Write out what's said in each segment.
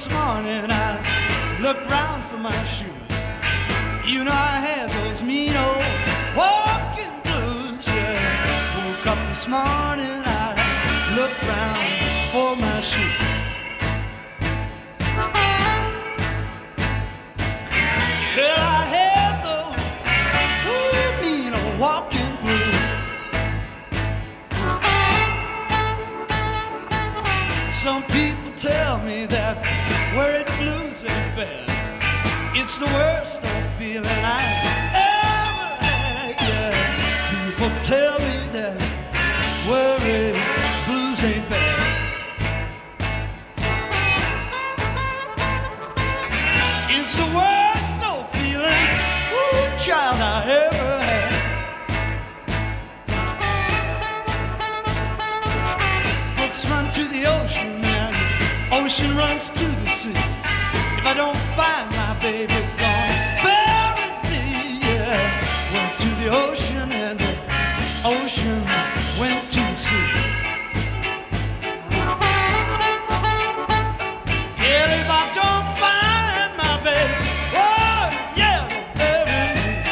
this morning I looked round for my shoes. You know I had those mean old walking blues, yeah. Woke up this morning, I looked round for my shoes. Well, I had those mean old walking blues. Some people tell me that wearing blues ain't bad. It's the worst old feeling I ever had, yeah. People tell me that wearing blues ain't bad. It's the worst old feeling, ooh, child, I ever had. Brooks run to the ocean and ocean runs to the sea. If I don't find my baby, gonna bury me, yeah. Went to the ocean and the ocean went to the sea. Yeah, if I don't find my baby, oh, yeah, they'll bury me.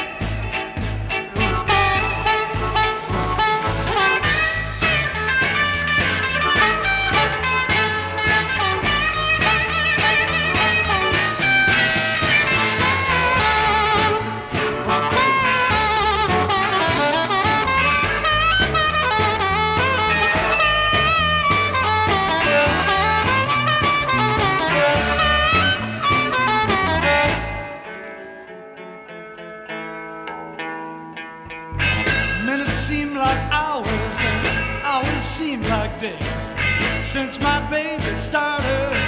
Minutes seem like hours and hours seem like days since my baby started